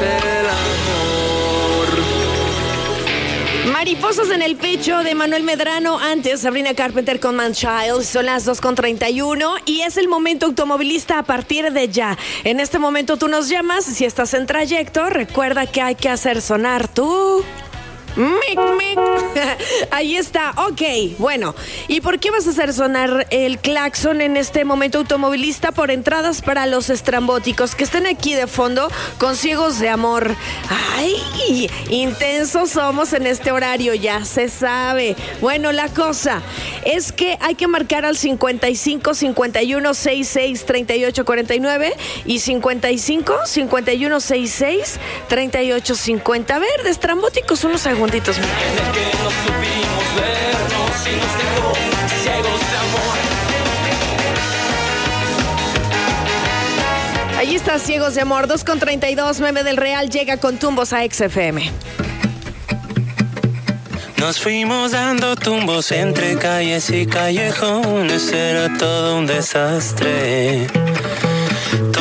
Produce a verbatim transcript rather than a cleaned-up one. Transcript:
el amor. Mariposas en el pecho de Manuel Medrano, antes Sabrina Carpenter con Man Child. Son las dos con treinta y uno y es el momento automovilista a partir de ya. En este momento tú nos llamas, si estás en trayecto, recuerda que hay que hacer sonar tu... Mic, mic. Ahí está, ok, bueno. ¿Y por qué vas a hacer sonar el claxon en este momento automovilista? Por entradas para los estrambóticos que estén aquí de fondo con Ciegos de Amor. Ay, intensos somos en este horario, ya se sabe. Bueno, la cosa es que hay que marcar al cincuenta y cinco, cincuenta y uno, sesenta y seis, treinta y ocho, cuarenta y nueve y cincuenta y cinco, cincuenta y uno, sesenta y seis, treinta y ocho, cincuenta. A ver, de estrambóticos unos segundos. Desde que no supimos vernos y nos dejó ciegos de amor. Ahí está, Ciegos de Amor, dos con treinta y dos. Meme del Real llega con tumbos a X F M. Nos fuimos dando tumbos entre calles y callejones, era todo un desastre.